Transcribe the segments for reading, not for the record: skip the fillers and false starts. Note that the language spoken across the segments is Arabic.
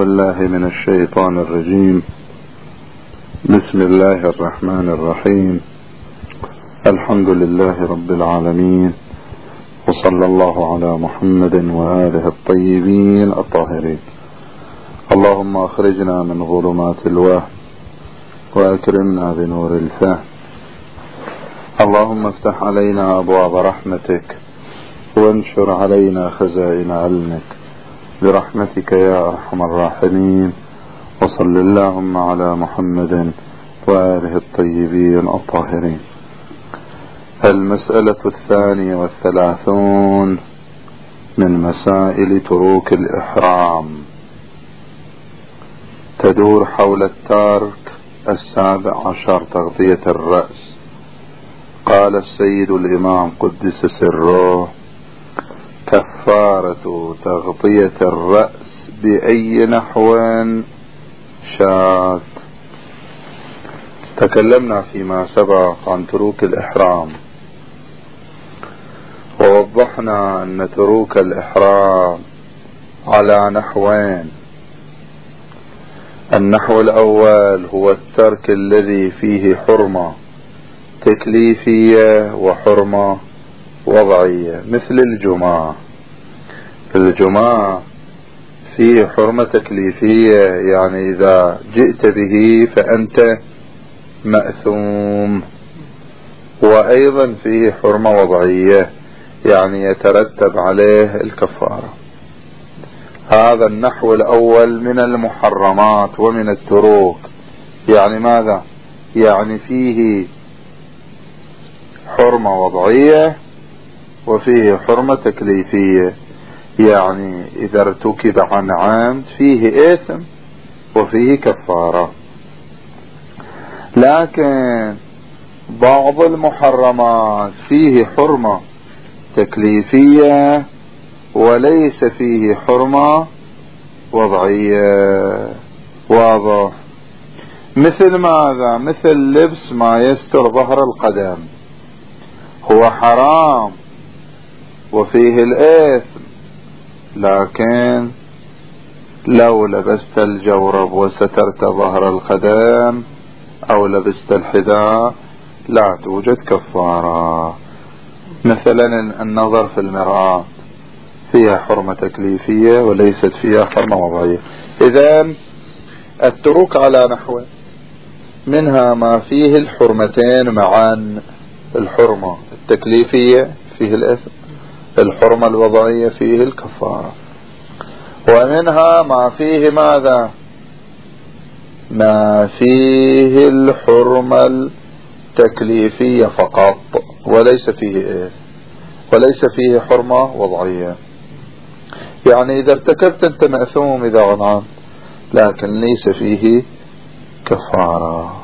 بالله من الشيطان الرجيم. بسم الله الرحمن الرحيم. الحمد لله رب العالمين، وصلى الله على محمد وآله الطيبين الطاهرين. اللهم أخرجنا من ظلمات الوهم وأكرمنا بنور الفهم. اللهم افتح علينا أبواب رحمتك وانشر علينا خزائن علمك برحمتك يا أرحم الراحمين. وصل اللهم على محمد وآله الطيبين الطاهرين. المسألة 32 من مسائل تروك الإحرام، تدور حول الترك 17 تغطية الرأس. قال السيد الإمام قدس سره: كفارة تغطية الرأس بأي نحو شاء. تكلمنا فيما سبق عن تروك الإحرام، ووضحنا أن تروك الإحرام على نحوين. النحو الأول هو الترك الذي فيه حرمة تكليفية وحرمة وضعية، مثل الجماع. الجماع فيه حرمة تكليفية، يعني إذا جئت به فأنت مأثوم، وأيضا فيه حرمة وضعية، يعني يترتب عليه الكفارة. هذا النحو الأول من المحرمات ومن التروك. يعني ماذا؟ يعني فيه حرمة وضعية وفيه حرمة تكليفية، يعني إذا ارتكب عن عمد فيه إثم وفيه كفارة. لكن بعض المحرمات فيه حرمة تكليفية وليس فيه حرمة وضعية. واضح؟ مثل ماذا؟ مثل لبس ما يستر ظهر القدم، هو حرام وفيه الإثم، لكن لو لبست الجورب وسترت ظهر القدم أو لبست الحذاء لا توجد كفارة. مثلا النظر في المرآة فيها حرمة تكليفية وليست فيها حرمة وضعية. إذن التروك على نحو، منها ما فيه الحرمتين معا: الحرمة التكليفية فيه الإثم، الحرمة الوضعية فيه الكفارة. ومنها ما فيه ماذا؟ ما فيه الحرمة التكليفية فقط وليس فيه إيه؟ وليس فيه حرمة وضعية. يعني إذا ارتكبت أنت مأثوم إذا غنعت، لكن ليس فيه كفارة.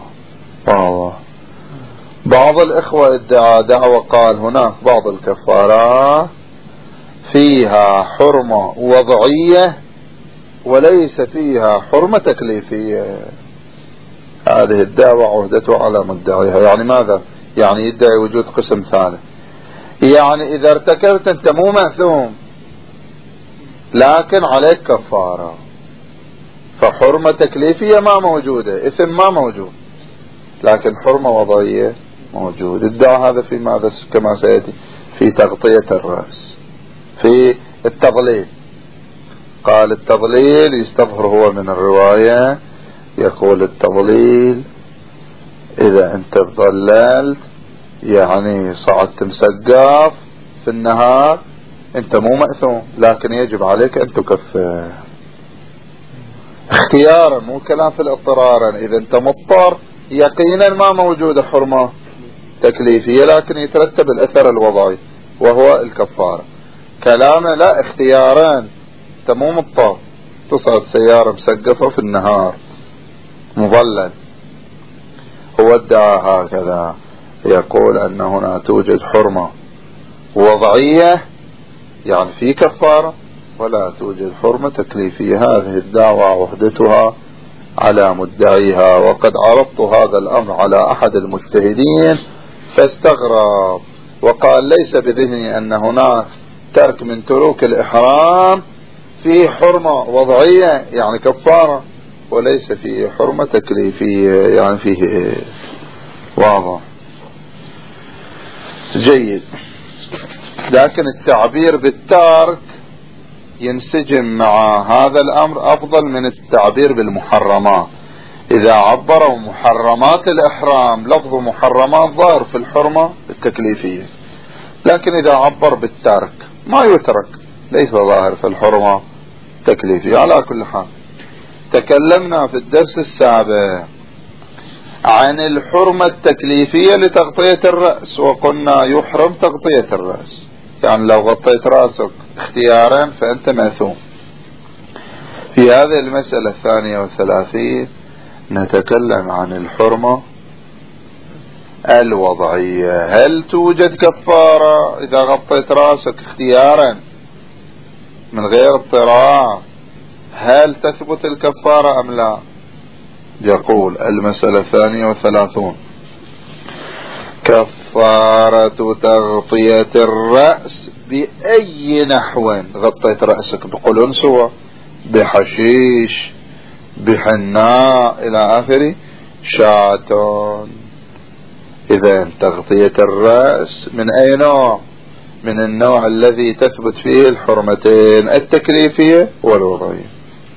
بعض الإخوة ادعى دعوة، قال هناك بعض الكفارات فيها حرمة وضعية وليس فيها حرمة تكليفية. هذه الدعوة عهدته على مدعيها. يعني ماذا؟ يعني يدعي وجود قسم ثالث. يعني إذا ارتكبت أنت مو مأثوم لكن عليك كفارة، فحرمة تكليفية ما موجودة، إثم ما موجود، لكن حرمة وضعية موجود. ادعى هذا في ماذا؟ كما سيأتي في تغطية الرأس، في التضليل. قال التضليل يستظهر هو من الرواية، يقول التضليل إذا أنت ضللت يعني صعدت مسقف في النهار أنت مو مأثوم، لكن يجب عليك أن تكفر اختيارا، مو كلام في الاضطرارا. إذا أنت مضطر يقينا ما موجود حرمة تكليفية، لكن يترتب الأثر الوضعي وهو الكفارة. كلامه لا، اختيارا، أنت مو مضطر تصعد سيارة مسقفة في النهار مظلل. هو ادعى هكذا، يقول أن هنا توجد حرمة وضعية يعني في كفارة، ولا توجد حرمة تكليفية. هذه الدعوة عهدتها على مدعيها. وقد عرضت هذا الأمر على أحد المجتهدين فاستغرب وقال: ليس بذهني أن هناك ترك من تروك الإحرام فيه حرمة وضعية يعني كفارة، وليس فيه حرمة تكليفية يعني فيه واضح. جيد. لكن التعبير بالترك ينسجم مع هذا الأمر أفضل من التعبير بالمحرمات. إذا عبروا محرمات الإحرام لفظ محرمات ظاهر في الحرمة التكليفية، لكن إذا عبر بالترك ما يترك ليس ظاهر في الحرمة التكليفية. على كل حال تكلمنا في الدرس السابق عن الحرمة التكليفية لتغطية الرأس، وقلنا يحرم تغطية الرأس، يعني لو غطيت رأسك اختيارا فأنت مأثوم. في هذه المسألة 32 نتكلم عن الحرمة الوضعية. هل توجد كفارة إذا غطيت رأسك اختيارا من غير اضطرار؟ هل تثبت الكفارة أم لا؟ يقول المسألة 32 كفارة تغطية الرأس بأي نحو. غطيت رأسك بقلنسوة، بحشيش، بحناء إلى آخره، شاة. إذا تغطية الرأس من أي نوع؟ من النوع الذي تثبت فيه الحرمتين التكليفية والوضعية.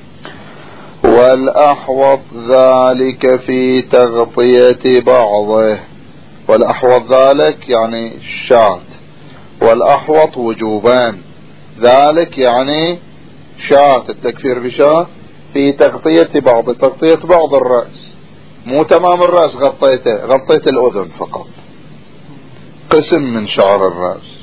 والأحوط ذلك في تغطية بعضه. والأحوط ذلك يعني الشاة، والأحوط وجوبان. ذلك يعني شاة، التكفير بشاة في تغطية بعض الرأس، مو تمام الرأس غطيته، غطيت الأذن فقط، قسم من شعر الرأس.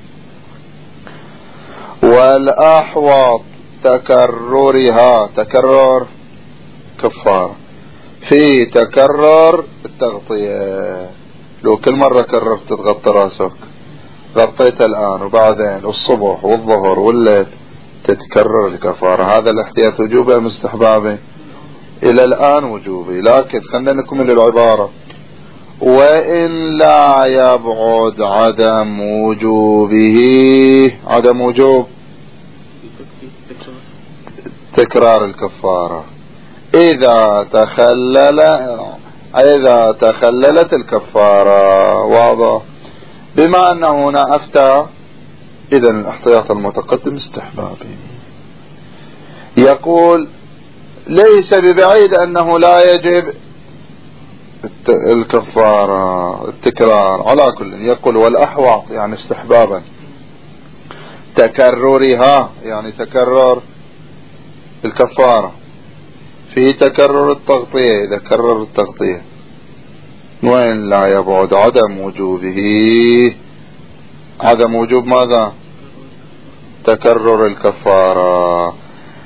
والأحوط تكررها، تكرر كفارة في تكرر التغطية. لو كل مرة كررت تغطي راسك، غطيت الآن وبعدين الصبح والظهر والليل، تتكرر الكفارة. هذا الاحتياط وجوبي أم استحبابي؟ إلى الآن وجوبي، لكن خلنا نكمل العبارة. وإن لا يبعد عدم وجوبه، عدم وجوب تكرار الكفارة إذا تخللت الكفارة. واضح؟ بما أنه هنا أفتى، إذا الاحتياط المتقدم استحبابي. يقول ليس ببعيد أنه لا يجب الكفارة التكرار. على كل يقول والأحوط يعني استحبابا، تكررها يعني تكرر الكفارة في تكرر التغطية إذا كرر التغطية. وإن لا يبعد عدم وجوبه، عدم وجوب ماذا؟ تكرر الكفارة،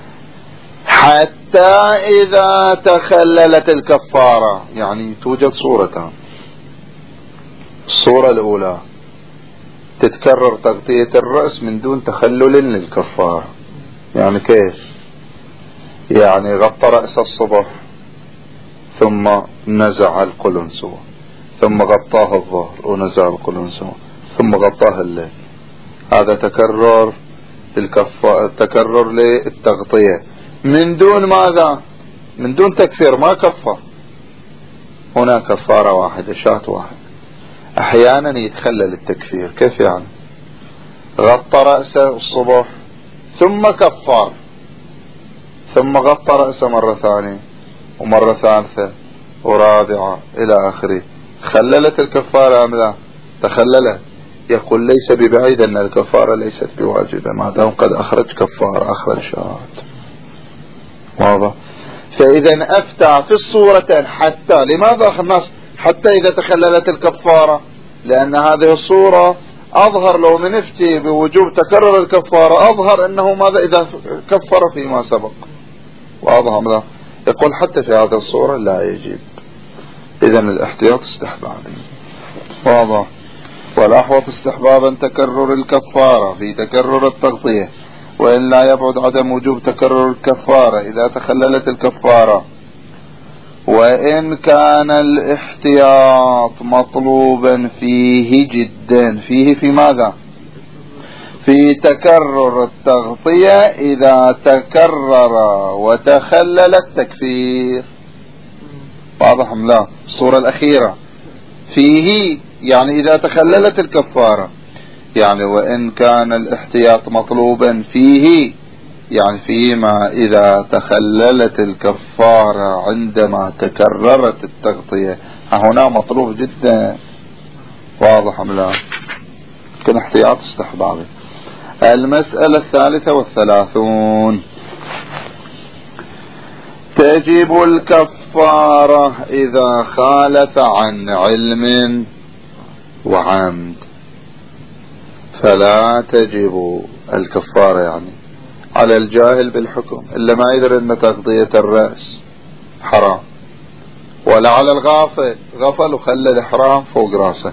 حتى إذا تخللت الكفارة. يعني توجد صورتان. الصورة الأولى تتكرر تغطية الرأس من دون تخلل للكفارة. يعني كيف؟ يعني غطى رأس الصبح ثم نزع القلنسوة، ثم غطاه الظهر ونزع القلنسوة، ثم غطاه الليل. هذا تكرر تكرر للتغطية من دون ماذا؟ من دون تكفير، ما كفر. هنا كفارة واحدة، شاة واحد. احيانا يتخلل التكفير. كيف يعني؟ غطى رأسه الصبح ثم كفر، ثم غطى رأسه مرة ثانية ومرة ثالثة ورابعة إلى آخره. خللت الكفارة أم لا؟ تخللت. يقول ليس ببعيد أن الكفارة ليست بواجبة ما دام قد أخرج كفارة، أخرج شاة. واضح؟ فإذا أفتى في الصورتين. حتى لماذا الناس حتى إذا تخللت الكفارة؟ لأن هذه الصورة أظهر لو من افتي بوجوب تكرر الكفارة أظهر أنه ماذا إذا كفر فيما سبق. واضح لا؟ يقول حتى في هذه الصورة لا يجب. إذا الاحتياط استحبابي. واضح؟ والأحوط استحبابا تكرر الكفارة في تكرر التغطية، وإن لا يبعد عدم وجوب تكرر الكفارة إذا تخللت الكفارة. وإن كان الاحتياط مطلوبا فيه جدا، فيه في ماذا؟ في تكرر التغطية إذا تكرر وتخلل التكفير. واضح أم لا؟ الصورة الأخيرة فيه يعني إذا تخللت الكفارة، يعني وإن كان الاحتياط مطلوبا فيه يعني فيما إذا تخللت الكفارة عندما تكررت التغطية، هنا مطلوب جدا. واضح أم لا؟ كان احتياط استحبابي. المسألة 33 تجب الكفارة إذا خالف عن علم وعمد، فلا تجب الكفارة يعني على الجاهل بالحكم إلا ما يدري أن تغطية الرأس حرام، ولا على الغافل غفل وخلى الإحرام فوق راسه،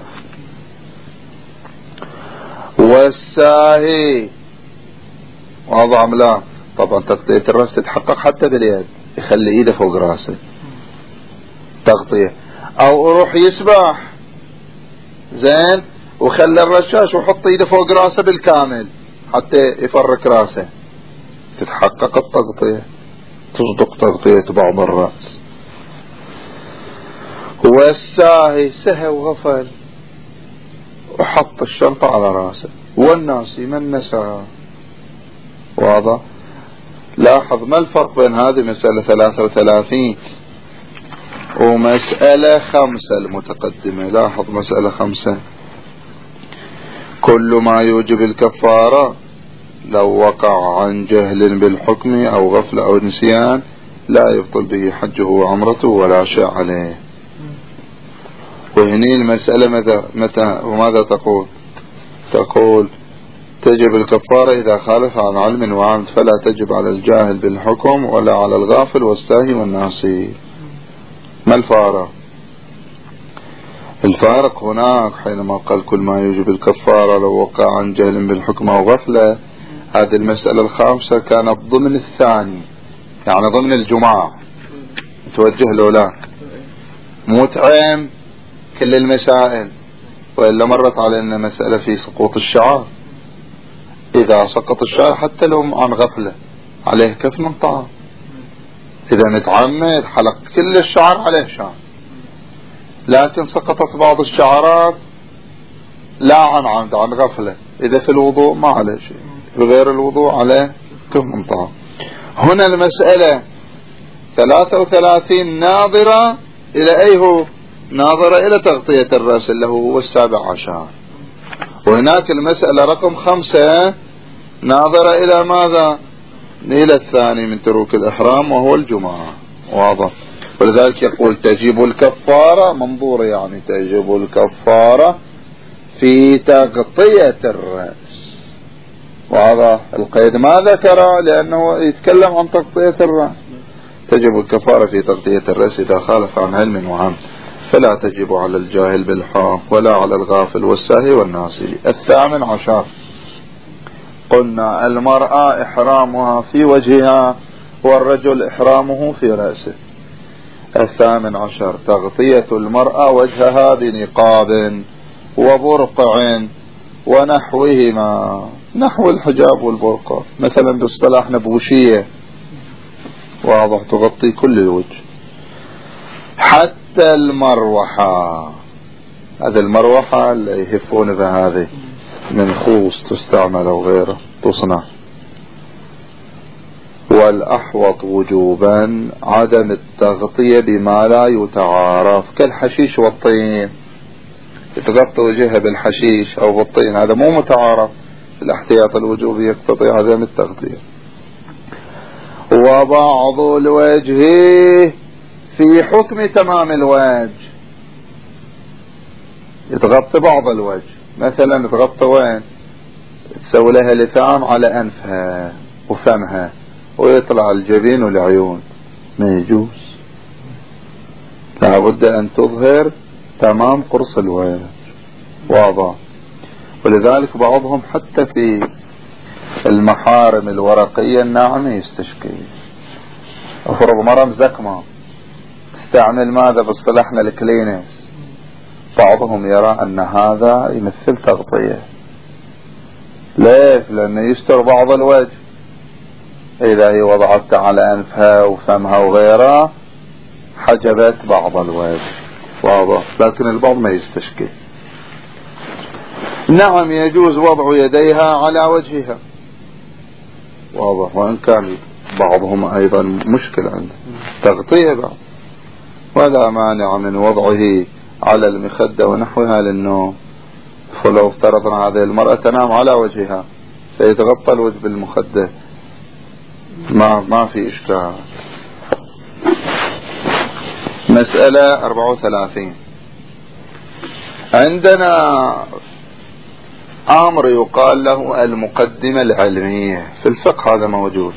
والساهي. واضح أم لا؟ طبعا تغطية الرأس تتحقق حتى باليد، يخلي ايده فوق راسه تغطية، او يروح يسبح زين وخلي الرشاش وحط ايده فوق راسه بالكامل حتى يفرك راسه، تتحقق التغطية، تصدق تغطية بعض الرأس. والساهي سهى وغفل وحط الشنطة على راسه، والناسي من نسى. واضح؟ لاحظ ما الفرق بين هذه مسألة 33 ومسألة 5 المتقدمة. لاحظ مسألة 5 كل ما يوجب الكفارة لو وقع عن جهل بالحكم أو غفلة أو نسيان لا يبطل به حجه وعمرته ولا شيء عليه. وهني المسألة متى وماذا تقول؟ تقول تجب الكفارة إذا خالف عن علم وعمد، فلا تجب على الجاهل بالحكم ولا على الغافل والساهي والناسي. ما الفارق؟ الفارق هناك حينما قال كل ما يوجب الكفارة لو وقع عن جهل بالحكم أو غفلة، هذه المسألة 5 كانت ضمن الثاني، يعني ضمن الجماع، توجه له لا متعم كل المسائل، وإلا مرت علينا مسألة في سقوط الشعر. إذا سقط الشعر حتى لو عن غفلة عليه كف من طعام، إذا نتعمد حلق كل الشعر عليه شعر، لكن سقطت بعض الشعرات لا عن عمد عن غفلة، إذا في الوضوء ما عليه شيء، بغير الوضوء عليه كف من طعام. هنا المسألة 33 ناظرة إلى أي هو؟ ناظرة إلى تغطية الرأس اللي هو 17، وهناك المسألة رقم 5 ناظرة إلى ماذا؟ إلى الثاني من تروك الإحرام وهو الجماعة. واضح؟ ولذلك يقول تجب الكفارة منظورة، يعني تجب الكفارة في تغطية الرأس. واضح؟ القيد ما ذكر لأنه يتكلم عن تغطية الرأس. تجب الكفارة في تغطية الرأس إذا خالف عن علم وعمد، فلا تجب على الجاهل بالحق ولا على الغافل والساهي والناسي. 18 قلنا المرأة إحرامها في وجهها والرجل إحرامه في رأسه. 18 تغطية المرأة وجهها بنقاب وبرقع ونحوهما، نحو الحجاب والبرقع، مثلا باصطلاح نبوشية. واضح؟ تغطي كل الوجه حتى المروحة. هذه المروحة اللي يهفون بها هذه من خوص تستعمل أو غيره تصنع. والأحوط وجوبا عدم التغطية بما لا يتعارف كالحشيش والطين، تغطي وجهها بالحشيش أو بالطين، هذا مو متعارف، الاحتياط الوجوبي يقتضي عدم التغطية. وبعض الوجه في حكم تمام الوجه، يتغطي بعض الوجه، مثلا تغطي وين؟ تسوي لها لثام على أنفها وفمها ويطلع الجبين والعيون، ما يجوز، لابد أن تظهر تمام قرص الوجه. واضح؟ ولذلك بعضهم حتى في المحارم الورقية الناعمة يستشكي. افرض مرة مزكمة استعمل ماذا باصطلاحنا الكلينس، بعضهم يرى أن هذا يمثل تغطية، ليش؟ لأنه يستر بعض الوجه. إذا هي وضعت على أنفها وفمها وغيرها حجبت بعض الوجه، واضح، لكن البعض ما يستشكل. نعم يجوز وضع يديها على وجهها، واضح، وإن كان بعضهم أيضا مشكلة عنده تغطية بعض، ولا مانع من وضعه على المخدة ونحوها للنوم. فلو افترضنا هذه المرأة تنام على وجهها فيتغطى الوجه بالمخدة ما في إشكال. مسألة 34. عندنا أمر يقال له المقدمة العلمية في الفقه، هذا موجود.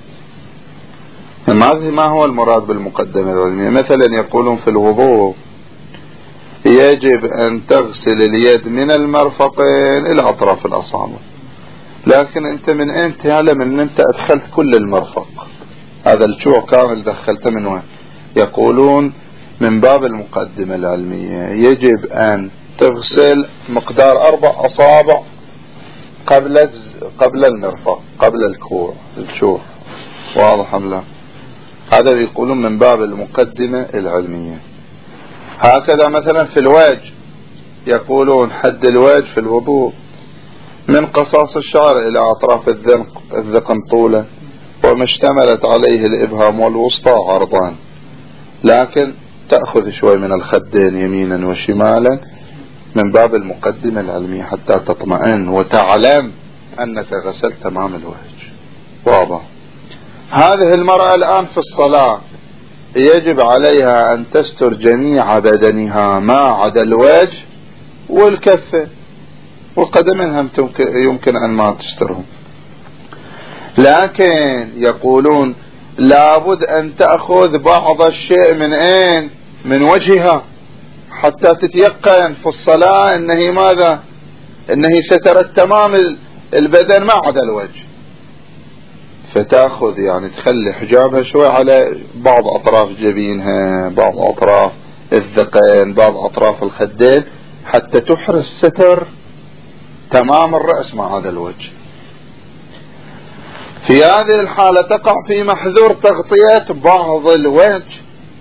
ما هو المراد بالمقدمة العلمية؟ مثلا يقولون في الوضوء يجب أن تغسل اليد من المرفقين إلى أطراف الأصابع، لكن أنت من أين تعلم أن أنت أدخلت كل المرفق؟ هذا الشوع كامل دخلته من وين؟ يقولون من باب المقدمة العلمية يجب أن تغسل مقدار 4 أصابع قبل المرفق، قبل الكوع الشوع، واضح أم لا؟ هذا يقولون من باب المقدمة العلمية. هكذا مثلا في الوجه يقولون حد الوجه في الوضوء من قصاص الشعر إلى أطراف الذقن طولا، وما اشتملت عليه الإبهام والوسطى عرضان، لكن تأخذ شوي من الخدين يمينا وشمالا من باب المقدمة العلمية حتى تطمئن وتعلم أنك غسلت تمام الوجه، واضح. هذه المرأة الآن في الصلاة يجب عليها أن تستر جميع بدنها ما عدا الوجه والكفة والقدمين، يمكن أن ما تسترهم، لكن يقولون لابد أن تأخذ بعض الشيء من أين؟ من وجهها، حتى تتيقن في الصلاة أنه ماذا؟ أنه سترت تمام البدن ما عدا الوجه، فتأخذ يعني تخلي حجابها شوي على بعض أطراف جبينها، بعض أطراف الذقن، بعض أطراف الخدين، حتى تحرز ستر تمام الرأس مع هذا الوجه. في هذه الحالة تقع في محذور تغطية بعض الوجه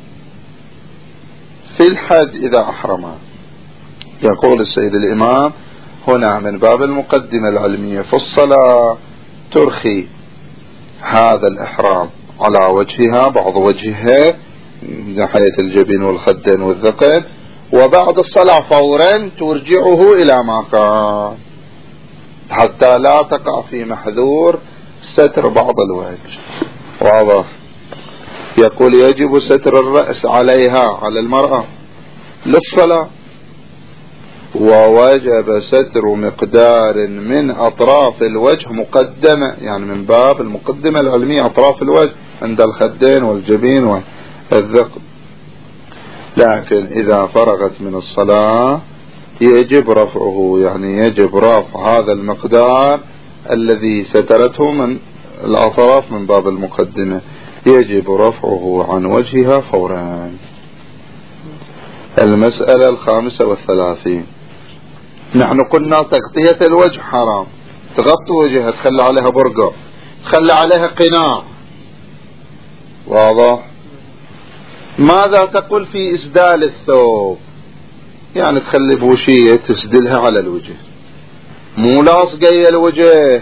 في الحج إذا أحرم. يقول السيد الإمام هنا من باب المقدمة العلمية في الصلاة ترخي هذا الإحرام على وجهها، بعض وجهها من ناحية الجبين والخدين والذقن، وبعد الصلاة فورا ترجعه إلى ما كان حتى لا تقع في محذور ستر بعض الوجه، واضح. يقول يجب ستر الرأس عليها، على المرأة للصلاة، ووجب ستر مقدار من أطراف الوجه مقدمة، يعني من باب المقدمة العلمية أطراف الوجه عند الخدين والجبين والذقن. لكن إذا فرغت من الصلاة يجب رفعه، يعني يجب رفع هذا المقدار الذي سترته من الأطراف من باب المقدمة، يجب رفعه عن وجهها فورا. المسألة 35. نحن قلنا تغطية الوجه حرام، تغطي وجهها، تخلي عليها برقع، تخلي عليها قناع، واضح. ماذا تقول في إسدال الثوب؟ يعني تخلي بوشية تسدلها على الوجه، مو لاصقة الوجه،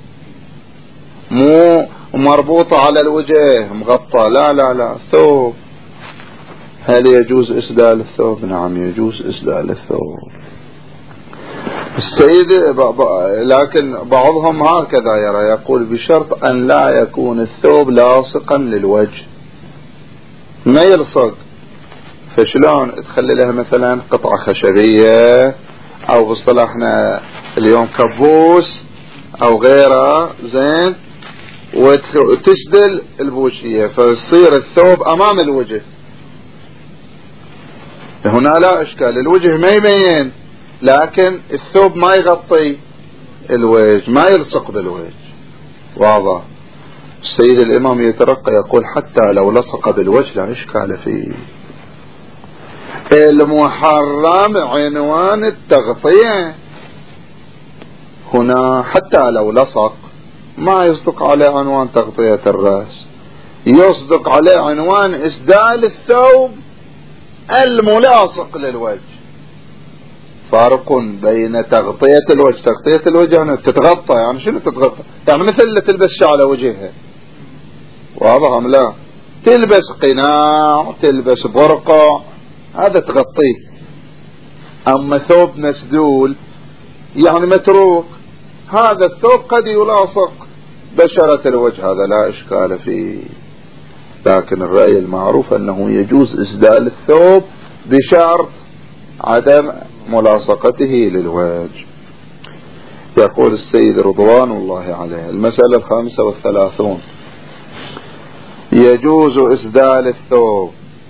مو مربوطة على الوجه مغطى، لا لا لا، ثوب. هل يجوز إسدال الثوب؟ نعم يجوز إسدال الثوب السيد، لكن بعضهم هكذا يرى، يقول بشرط أن لا يكون الثوب لاصقا للوجه، ما يلصق. فشلون تخلي لها مثلا قطعة خشبية أو باصطلاحنا اليوم كبوس أو غيره، زين، وتسدل البوشية فيصير الثوب أمام الوجه، هنا لا إشكال، الوجه ما يبين لكن الثوب ما يغطي الوجه، ما يلصق بالوجه، واضح. السيد الإمام يترقى يقول حتى لو لصق بالوجه لا إشكال فيه. المحرم عنوان التغطية، هنا حتى لو لصق ما يصدق عليه عنوان تغطية الرأس، يصدق عليه عنوان إسدال الثوب الملاصق للوجه. فارق بين تغطية الوجه، تغطية الوجه يعني تتغطى، يعني شنو تتغطى؟ يعني مثل اللي تلبس شال على وجهها، واضح أم لا؟ تلبس قناع، تلبس برقع، هذا تغطيه. أما ثوب مسدول يعني متروك، هذا الثوب قد يلاصق بشرة الوجه، هذا لا إشكال فيه. لكن الرأي المعروف أنه يجوز إسدال الثوب بشرط عدم ملاصقته للوجه. يقول السيد رضوان الله عليه: المسألة 35، يجوز إسدال الثوب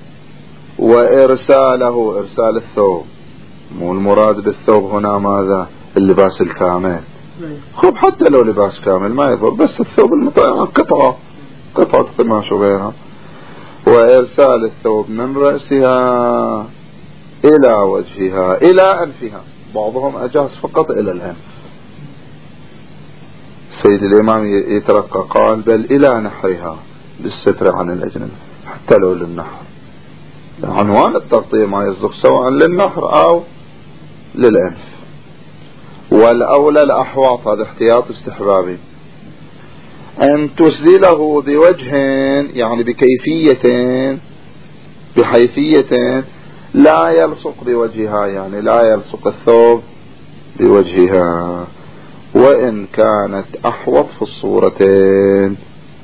وإرساله، إرسال الثوب، مو المراد بالثوب هنا ماذا؟ اللباس الكامل. خب حتى لو لباس كامل ما يضر، بس الثوب قطعة قماش وغيرها. وإرسال الثوب من رأسها إلى وجهها إلى أنفها، بعضهم أجاز فقط إلى الأنف. سيد الإمام يترقى قال بل إلى نحرها للستر عن الأجنبي، حتى لو للنحر. عنوان التغطية ما يصدق سواء للنحر أو للأنف. والأولى الأحواط، هذا احتياط استحبابي، أن تسدله بوجه يعني بحيثية لا يلصق بوجهها، يعني لا يلصق الثوب بوجهها، وإن كانت أحوط في الصورتين.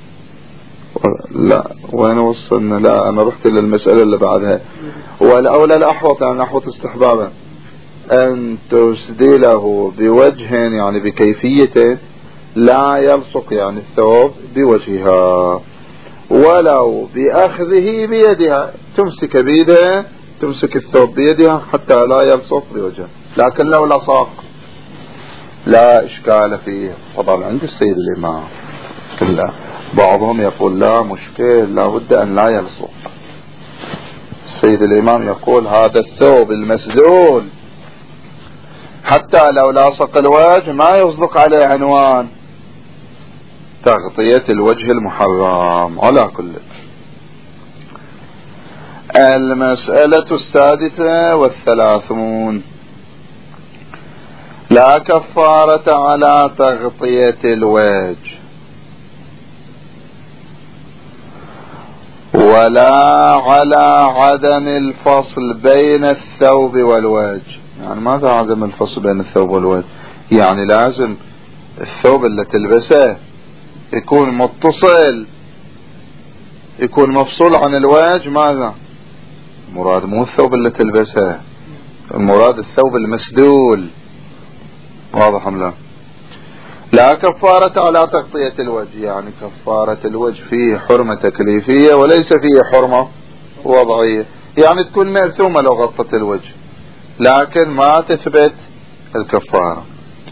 لا وين وصلنا؟ لا أنا رحت للمسألة اللي بعدها. والأولى الأحوط يعني أحوط استحبابا، أن تسدله بوجه يعني بكيفية لا يلصق يعني الثوب بوجهها، ولو بأخذه بيدها، تمسك بيدها، تمسك الثوب بيدها حتى لا يلصق بوجهها. لكن لو لصق لا إشكال فيه. طبعا عند السيد الإمام كله بعضهم يقول لا مشكل، لا بد أن لا يلصق. السيد الإمام يقول هذا الثوب المسدول حتى لو لاصق الوجه ما يصدق عليه عنوان تغطية الوجه المحرم. على كل. المسألة 36، لا كفارة على تغطية الوجه ولا على عدم الفصل بين الثوب والوجه. يعني ماذا عدم الفصل بين الثوب والوجه؟ يعني لازم الثوب اللي تلبسه يكون متصل، يكون مفصول عن الوجه. ماذا مراد؟ مو الثوب اللي تلبسه، المراد الثوب المسدول. واضح ام لا؟ لا كفارة على تغطية الوجه، يعني كفارة الوجه فيه حرمة تكليفية وليس فيه حرمة وضعية. يعني تكون مأثومة لو غطت الوجه لكن ما تثبت الكفارة.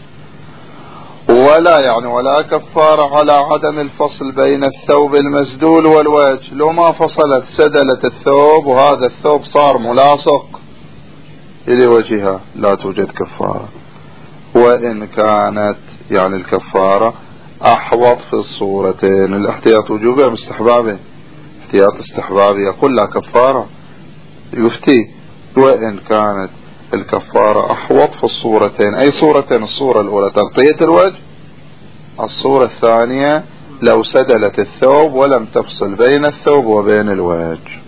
ولا كفارة على عدم الفصل بين الثوب المسدول والوجه، لو ما فصلت سدلت الثوب وهذا الثوب صار ملاصق إلى وجهها لا توجد كفارة. وإن كانت يعني الكفارة أحوط في الصورتين. الاحتياط وجوبي أم استحبابي؟ احتياط استحبابي. يقول لا كفارة يفتي وإن كانت الكفارة أحوط في الصورتين. أي صورتين؟ الصورة الأولى تغطية الوجه، الصورة الثانية لو سدلت الثوب ولم تفصل بين الثوب وبين الوجه.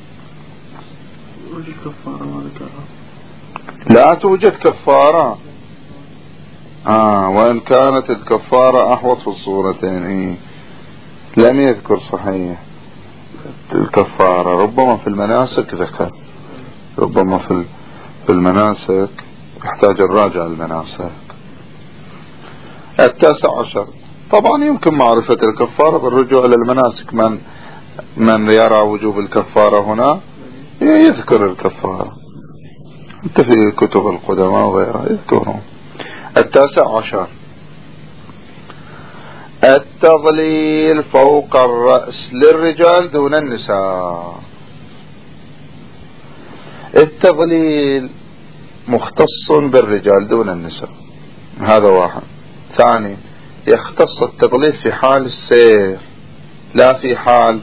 لا توجد كفارة. وإن كانت الكفارة أحوط في الصورتين. لم يذكر صحيح الكفارة، ربما في المناسك ذكر، ربما في المناسك يحتاج الراجع المناسك. 19 طبعا يمكن معرفة الكفارة بالرجوع إلى المناسك. من يرى وجوب الكفارة هنا يذكر الكفارة، انت في كتب القدماء وغيرها يذكرون. 19 التظليل فوق الرأس للرجال دون النساء. التظليل مختص بالرجال دون النساء، هذا واحد. ثاني يختص التضليل في حال السير لا في حال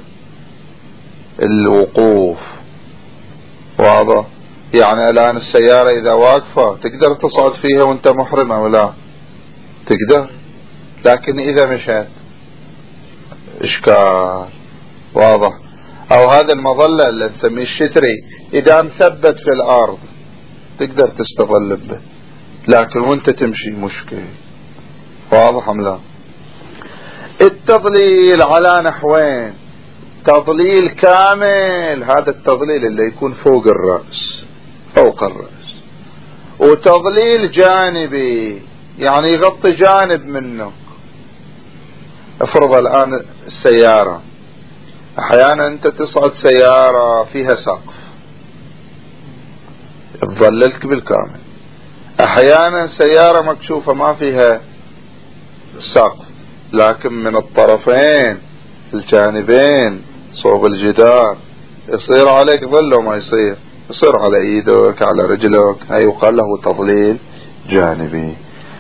الوقوف. واضح؟ يعني الآن السيارة إذا واقفة تقدر تصعد فيها وانت محرمة ولا تقدر، لكن إذا مشت إشكال. واضح؟ أو هذا المظلة اللي نسميه الشتري إذا مثبت في الأرض تقدر تستظل به، لكن وانت تمشي مشكل. واضح أم لا؟ التضليل على نحوين: تضليل كامل، هذا التضليل اللي يكون فوق الرأس، فوق الرأس، وتضليل جانبي يعني يغطي جانب منه. افرض الآن السيارة، احيانا انت تصعد سيارة فيها سقف تظللك بالكامل، احيانا سيارة مكشوفة ما فيها سقف لكن من الطرفين الجانبين صوب الجدار يصير عليك ظل وما يصير على ايدك على رجلك، هاي يقال له تضليل جانبي.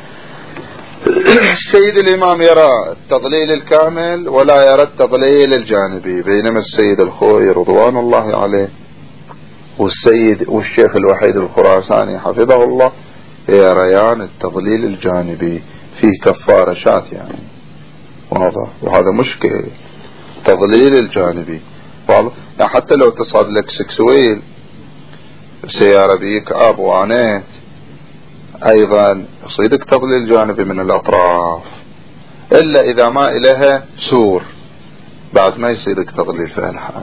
السيد الإمام يرى التضليل الكامل ولا يرى التضليل الجانبي، بينما السيد الخوي رضوان الله عليه والشيخ الوحيد الخراساني حفظه الله يريان التضليل الجانبي فيه كفارة شات يعني. واضح؟ وهذا مشكل تضليل الجانبي. واضح؟ يعني حتى لو تصعد لك سكسويل سيارة بيك أب وعنيت أيضا يصيدك تضليل جانبي من الأطراف، إلا إذا ما إليها سور بعد ما يصيدك تضليل في الحال.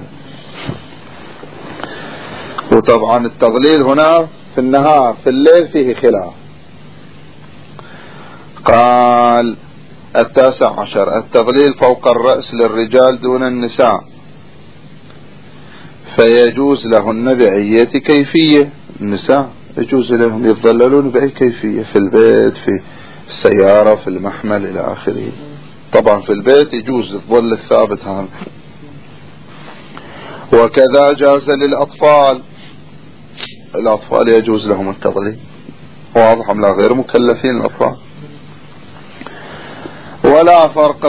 وطبعا التضليل هنا في النهار، في الليل فيه خلاف. قال 19: التضليل فوق الرأس للرجال دون النساء، فيجوز لهن بأية كيفية. النساء يجوز لهم يتظللون بأي كيفية، في البيت، في السيارة، في المحمل إلى آخره. طبعا في البيت يجوز الظل الثابت هذا. وكذا جاز للأطفال، الأطفال يجوز لهم التضليل. واضح أم لا؟ غير مكلفين الأطفال. ولا فرق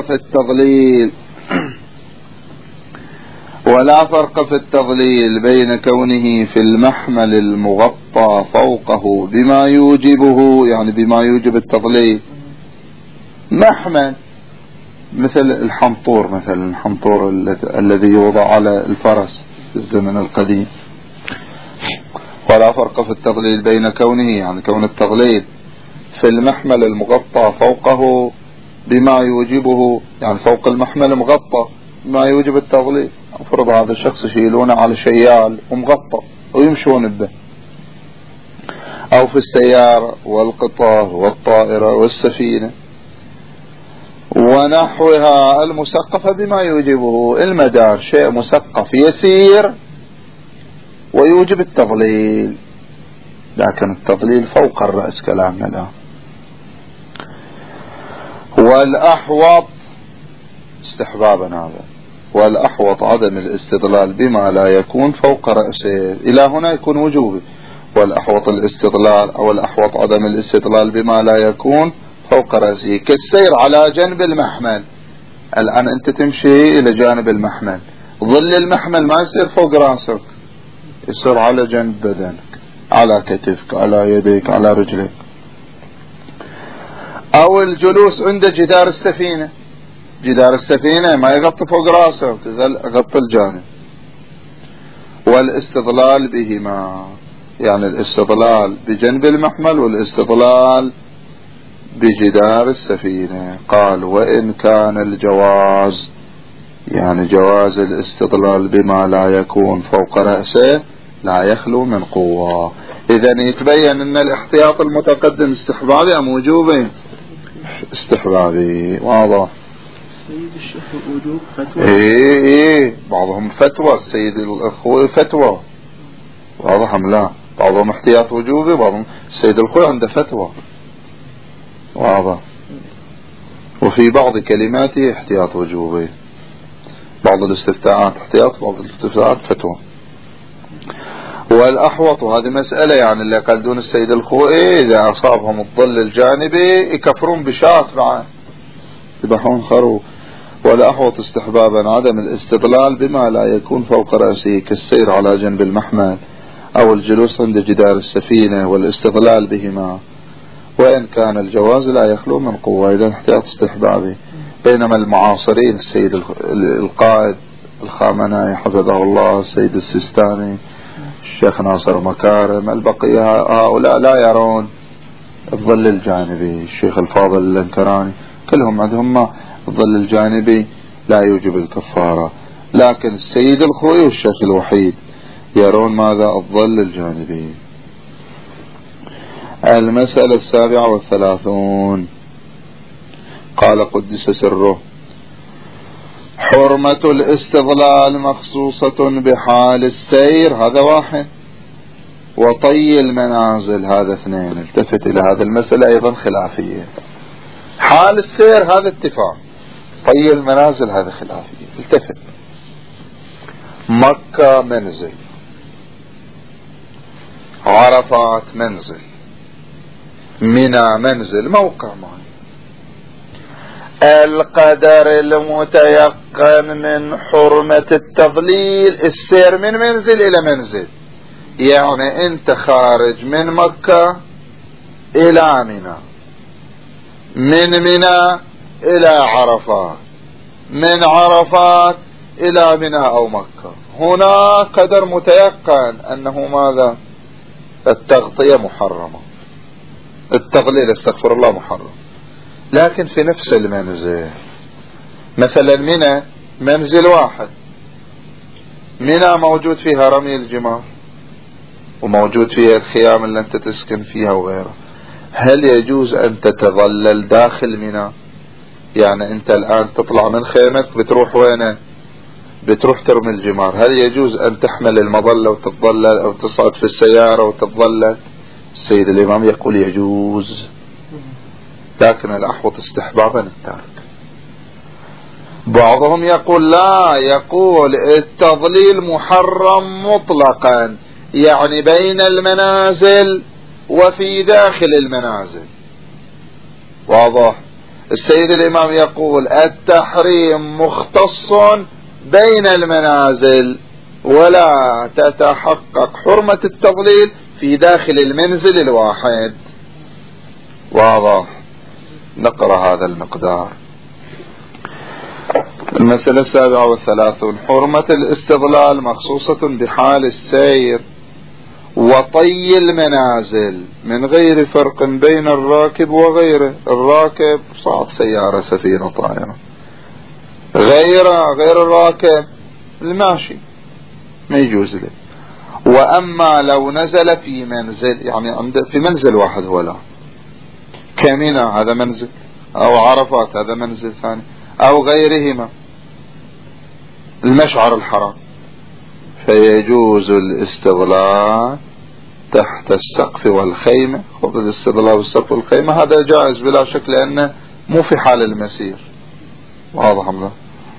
في التضليل بين كونه في المحمل المغطى فوقه بما يوجبه، يعني بما يوجب التضليل. محمل مثل الحنطور، مثلا الحنطور الذي يوضع على الفرس في الزمن القديم. ولا فرق في التضليل بين كونه، يعني كون التضليل في المحمل المغطى فوقه بما يوجبه، يعني فوق المحمل مغطى بما يوجب التضليل. افرض هذا الشخص يشيلونه على شيال ومغطى ويمشون به، او في السيارة والقطار والطائرة والسفينة ونحوها المسقفة بما يوجبه. المدار شيء مسقف يسير ويوجب التضليل، لكن التضليل فوق الرأس كلامنا الآن. والأحوط استحبابا هذا، والأحوط عدم الاستضلال بما لا يكون فوق رأسه. إلى هنا يكون وجوبي. والأحوط الاستضلال أو الأحوط عدم الاستضلال بما لا يكون فوق رأسه، كالسير على جنب المحمل. الآن أنت تمشي إلى جانب المحمل، ظل المحمل ما يصير فوق رأسك، يصير على جنب بدنك، على كتفك، على يديك، على رجلك. أو الجلوس عند جدار السفينة، جدار السفينة ما يغطي فوق رأسك، يغطي الجانب. والاستضلال بهما، يعني الاستضلال بجنب المحمل والاستضلال بجدار السفينة. قال: وإن كان الجواز، يعني جواز الاستضلال بما لا يكون فوق رأسه، لا يخلو من قوة. إذن يتبين أن الاحتياط المتقدم استحبابي أم وجوبي؟ استحبابي. واضح؟ سيد الشيخ الوجوب فتوى. إيه بعضهم فتوى، السيد الأخوي فتوى. واضح أم لا؟ بعضهم احتياط وجوبي، بعضهم السيد الأخوي عنده فتوى. واضح؟ وفي بعض كلماته احتياط وجوبي، بعض الاستفتاءات احتياط، بعض الاستفتاءات فتوى. والأحوط، وهذه مسألة يعني اللي يقلدون السيد الخوئي إذا أصابهم الظل الجانبي يكفرون بشاة بعد، يذبحون خروف. والأحوط استحبابا عدم الاستظلال بما لا يكون فوق رأسه كالسير على جنب المحمل أو الجلوس عند جدار السفينة والاستظلال بهما، وإن كان الجواز لا يخلو من قوة إذا احتياط استحبابي. بينما المعاصرين السيد القائد الخامنائي حفظه الله، السيد السيستاني، الشيخ ناصر مكارم، البقية هؤلاء لا يرون الظل الجانبي، الشيخ الفاضل الانكراني، كلهم عندهم الظل الجانبي لا يوجب الكفارة. لكن السيد الخوئي والشيخ الوحيد يرون ماذا؟ الظل الجانبي. المسألة 37 قال قدس سره: حرمة الاستظلال مخصوصة بحال السير، هذا واحد، وطي المنازل، هذا اثنين. التفت إلى هذه المسألة أيضا خلافية. حال السير هذا اتفاق، طي المنازل هذا خلافية. التفت: مكة منزل، عرفات منزل، منى منزل، موقع معين. القدر المتيقن من حرمة التضليل السير من منزل إلى منزل، يعني أنت خارج من مكة إلى منى، من منى إلى عرفات، من عرفات إلى منى أو مكة، هنا قدر متيقن أنه ماذا؟ التغطية محرمة، التضليل استغفر الله محرم. لكن في نفس المنزل، مثلا منى منزل واحد، منى موجود فيها رمي الجمار وموجود فيها الخيام اللي أنت تسكن فيها وغيره، هل يجوز أن تتظلل داخل منى؟ يعني أنت الآن تطلع من خيمك بتروح وين؟ بتروح ترمي الجمار، هل يجوز أن تحمل المظلة وتتظلل أو تصعد في السيارة وتتظلل؟ السيد الإمام يقول يجوز، لكن الأحوط استحبابا الترك. بعضهم يقول لا، يقول التضليل محرم مطلقا، يعني بين المنازل وفي داخل المنازل. واضح؟ السيد الإمام يقول التحريم مختص بين المنازل، ولا تتحقق حرمة التضليل في داخل المنزل الواحد. واضح؟ نقرأ هذا المقدار. المسألة 37 حرمة الاستظلال مخصوصة بحال السير وطي المنازل من غير فرق بين الراكب وغيره. الراكب صعد سيارة سفينة طائرة، غير الراكب الماشي ما يجوز له. وأما لو نزل في منزل، يعني في منزل واحد هو لا، كمنى هذا منزل، أو عرفات هذا منزل ثاني، أو غيرهما، المشعر الحرام، فيجوز الاستظلال تحت السقف والخيمة. خذ الاستظلال والسقف والخيمة هذا جائز بلا شك، لأنه مو في حال المسير. واضح الله؟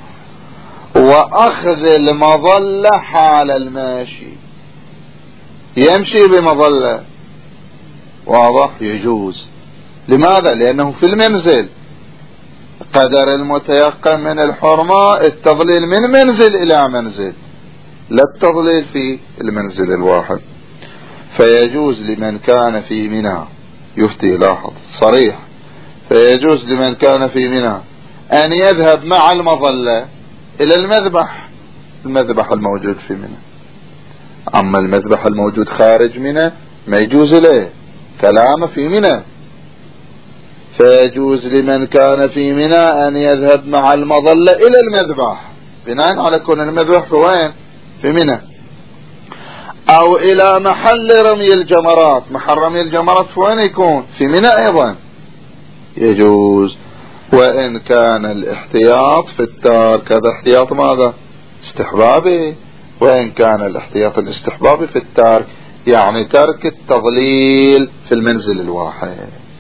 وأخذ المظلة حال الماشي، يمشي بمظلة، واضح؟ يجوز. لماذا؟ لأنه في المنزل. قدر المتيقن من الحرمة التضليل من منزل إلى منزل، لا التضليل في المنزل الواحد. فيجوز لمن كان في منى، يفتي لاحظ صريح، فيجوز لمن كان في منى أن يذهب مع المظلة إلى المذبح الموجود في منى. أما المذبح الموجود خارج منى ما يجوز له، كلامه في منى. فيجوز لمن كان في منى أن يذهب مع المظلة إلى المذبح، بناء على كون المذبح في وين؟ في منى. أو إلى محل رمي الجمرات، محل رمي الجمرات في وين يكون؟ في منى أيضا، يجوز. وإن كان الاحتياط في الترك، هذا احتياط ماذا؟ استحبابي. وإن كان الاحتياط الاستحبابي في الترك، يعني ترك التضليل في المنزل الواحد.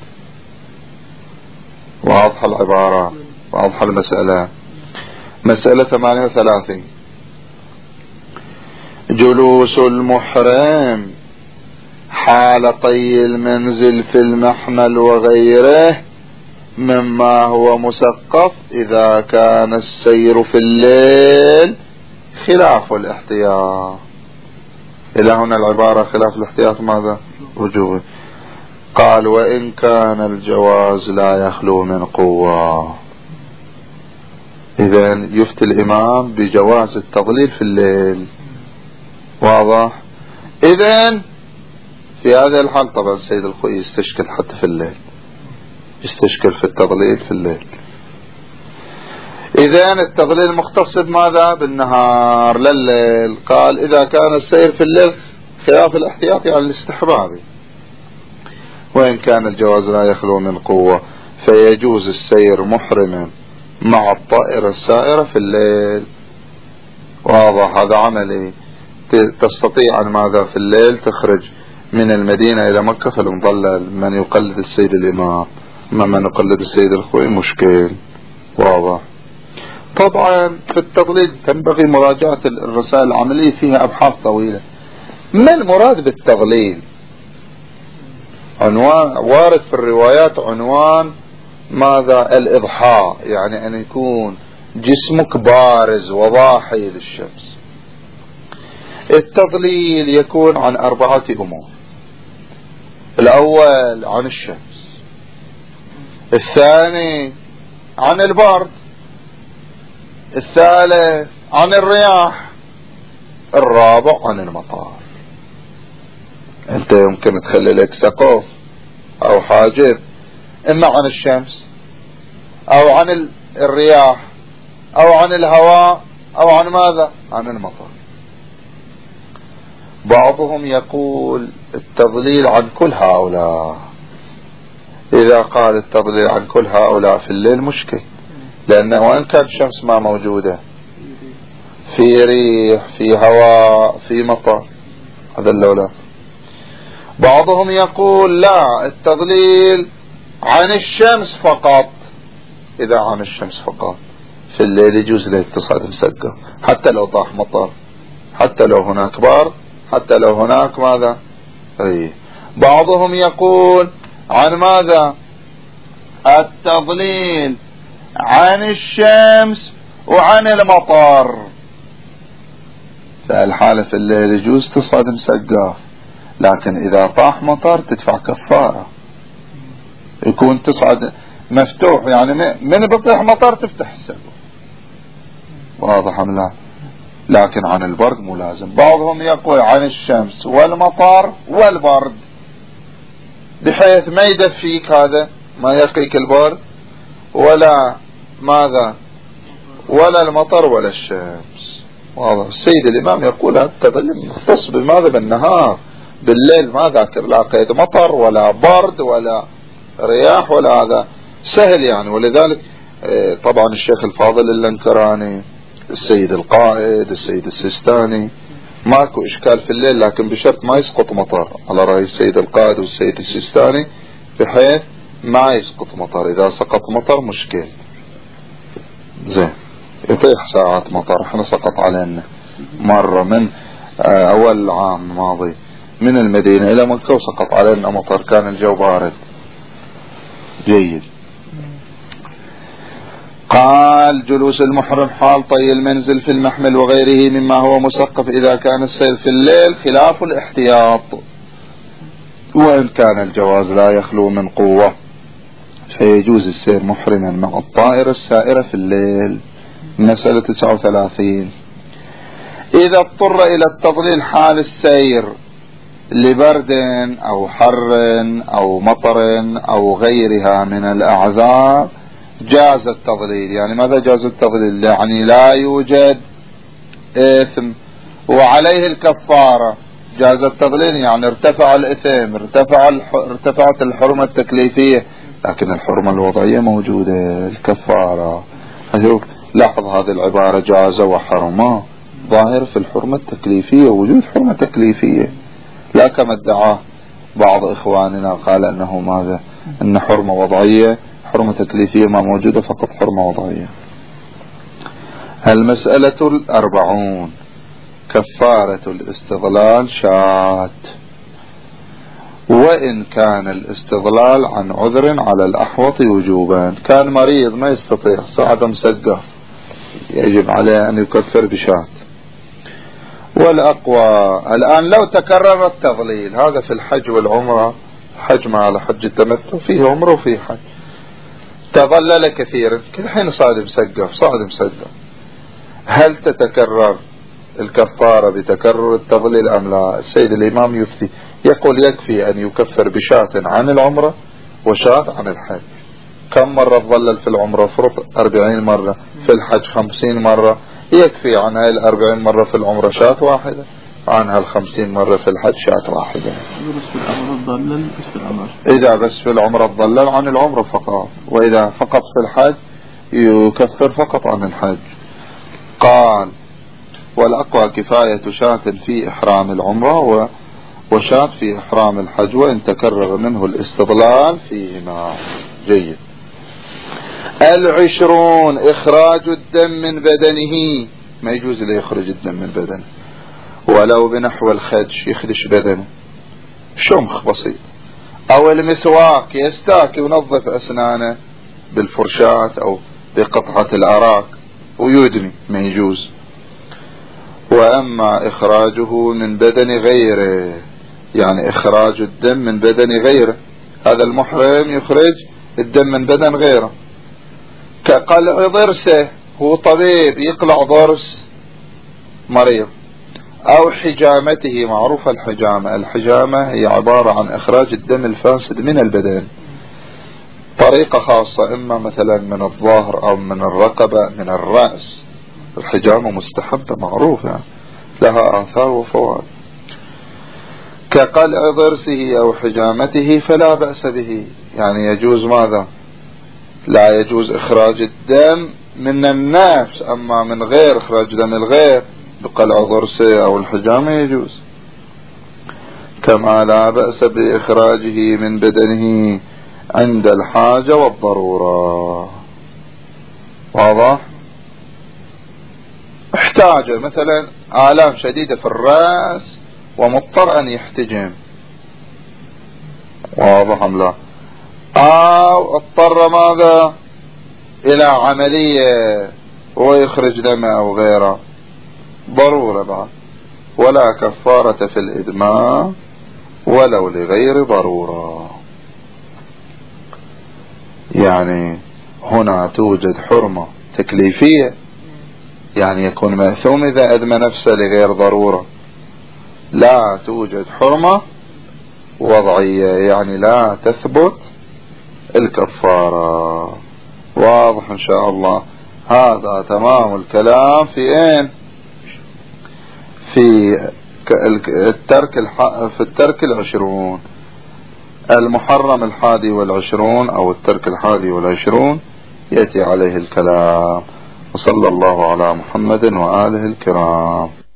واضح العبارة؟ واضح المسألة؟ مسألة 38 جلوس المحرم حال طي المنزل في المحمل وغيره مما هو مسقف إذا كان السير في الليل خلاف الاحتياط. إلى هنا العبارة خلاف الاحتياط ماذا؟ وجوبه. قال وإن كان الجواز لا يخلو من قوة. إذن يفتي الإمام بجواز التضليل في الليل. واضح؟ إذن في هذا الحال طبعا السيد الخوي يستشكل حتى في الليل، يستشكل في التضليل في الليل. إذن التضليل مختص بماذا؟ بالنهار لليل. قال إذا كان السير في الليل خلاف الاحتياط يعني الاستحبابي. وإن كان الجواز لا يخلو من قوة فيجوز السير محرما مع الطائرة السائرة في الليل. واضح؟ هذا عملي. تستطيع أن ماذا في الليل تخرج من المدينة إلى مكة فالمضلل من يقلد السيد الإمام من يقلد السيد الخوي مشكل. واضح؟ طبعا في التضليل تنبغي مراجعة الرسائل العملية فيها أبحاث طويلة. ما المراد بالتضليل؟ عنوان وارد في الروايات عنوان ماذا؟ الإضحاء، يعني أن يكون جسمك بارز وضاحي للشمس. التضليل يكون عن 4 أمور. الأول عن الشمس، الثاني عن البرد، الثالث عن الرياح، الرابع عن المطار. انت يمكن تخلي لك سقف او حاجب اما عن الشمس او عن الرياح او عن الهواء او عن ماذا؟ عن المطر. بعضهم يقول التضليل عن كل هؤلاء. اذا قال التضليل عن كل هؤلاء في الليل مشكل، لانه وان كان الشمس ما موجودة في ريح في هواء في مطر هذا اللولا. بعضهم يقول لا التضليل عن الشمس فقط. اذا عن الشمس فقط في الليل يجوز لك تصعد مسقف حتى لو طاح مطر، حتى لو هناك بار، حتى لو هناك ماذا؟ ريح. بعضهم يقول عن ماذا؟ التضليل عن الشمس وعن المطر. فالحالة في الليل يجوز تصعد مسقف، لكن إذا طاح مطر تدفع كفارة. يكون تصعد مفتوح، يعني من بطيح مطر تفتح السقف. واضح أم لا؟ لكن عن البرد مو لازم. بعضهم يقول عن الشمس والمطر والبرد، بحيث ما يدفيك هذا، ما يقيك البرد ولا ماذا ولا المطر ولا الشمس. واضح؟ السيد الإمام يقول التضليل مختص بماذا؟ بالنهار. بالليل ما ذاكر لا قيد مطر ولا برد ولا رياح ولا هذا، سهل يعني. ولذلك طبعا الشيخ الفاضل اللنكراني، السيد القائد، السيد السيستاني، ماكو إشكال في الليل، لكن بشرط ما يسقط مطر، على رأي السيد القائد والسيد السيستاني، بحيث ما يسقط مطر. إذا سقط مطر مشكل. زين، يطيح ساعات مطر. احنا سقط علينا مرة من أول العام الماضي من المدينة إلى مكة وسقط علينا مطر، كان الجو بارد جيد. قال جلوس المحرم حال طي المنزل في المحمل وغيره مما هو مسقف إذا كان السير في الليل خلاف الاحتياط. وإن كان الجواز لا يخلو من قوة فيجوز السير محرما مع الطائرة السائرة في الليل. مسألة 39. إذا اضطر إلى التضليل حال السير لبرد أو حر أو مطر أو غيرها من الأعذار جاز التضليل. يعني ماذا جاز التضليل؟ يعني لا يوجد إثم وعليه الكفارة. جاز التضليل يعني ارتفع الإثم، ارتفعت الحرمة التكليفية، لكن الحرمة الوضعية موجودة، الكفارة. لاحظ هذه العبارة جاز وحرمة، ظاهر في الحرمة التكليفية، وجود حرمة تكليفية، لا كما ادعاه بعض إخواننا قال أنه ماذا؟ أن حرمة وضعية، حرمة تكليفية ما موجودة، فقط حرمة وضعية. المسألة 40. كفارة الاستضلال شاة، وإن كان الاستضلال عن عذر على الأحوط وجوبا. كان مريض ما يستطيع، صعد مسقف، يجب عليه أن يكفر بشاة. والأقوى الآن لو تكرر التضليل، هذا في الحج والعمرة، حج ما على حج التمتع، فيه عمرة وفيه حج، تضلل كثيرا، كل حين صعد مسقف، هل تتكرر الكفارة بتكرر التضليل أم لا؟ السيد الإمام يفتي، يقول يكفي أن يكفر بشاة عن العمرة وشاة عن الحج. كم مرة تضلل في العمرة؟ فرق 40 مرة، في الحج 50 مرة، يكفي عن هاي 40 مرة في العمرة شاة واحدة، عن 50 مرة في الحج شاة واحدة. إذا بس في العمرة تضلل عن العمرة فقط، وإذا فقط في الحج يكفر فقط عن الحج. قال والأقوى كفاية شاة في إحرام العمرة وشاة في إحرام الحج، وإن تكرر منه الاستضلال فيهما. جيد. 20 إخراج الدم من بدنه، ما يجوز له يخرج الدم من بدنه ولو بنحو الخدش، يخدش بدنه شمخ بسيط، أو المسواك يستاك ينظف أسنانه بالفرشاة أو بقطعة العراق ويدمي، ما يجوز. وأما إخراجه من بدن غيره، يعني إخراج الدم من بدن غيره، هذا المحرم يخرج الدم من بدن غيره، كقلع ضرسه، هو طبيب يقلع ضرس مريض، أو حجامته، معروفة الحجامة هي عبارة عن إخراج الدم الفاسد من البدن، طريقة خاصة، إما مثلا من الظهر أو من الرقبة من الرأس. الحجامة مستحبة معروفة، لها آثار وفوائد. كقلع ضرسه أو حجامته فلا بأس به، يعني يجوز ماذا؟ لا يجوز إخراج الدم من النفس، أما من غير إخراج دم الغير بقلع ضرسه أو الحجامة يجوز. كما لا بأس بإخراجه من بدنه عند الحاجة والضرورة. واضح؟ احتاج مثلا آلام شديدة في الرأس ومضطر أن يحتجم، واضح أم لا؟ أو اضطر ماذا؟ إلى عملية ويخرج دم أو غيره، ضرورة بعد، ولا كفارة في الإدماء ولو لغير ضرورة. يعني هنا توجد حرمة تكليفية، يعني يكون مأثوم إذا أدمى نفسه لغير ضرورة. لا توجد حرمة وضعية، يعني لا تثبت الكفارة. واضح إن شاء الله. هذا تمام الكلام في في الترك 20. المحرم 21 أو الترك 21 يأتي عليه الكلام. وصلى الله على محمد وآله الكرام.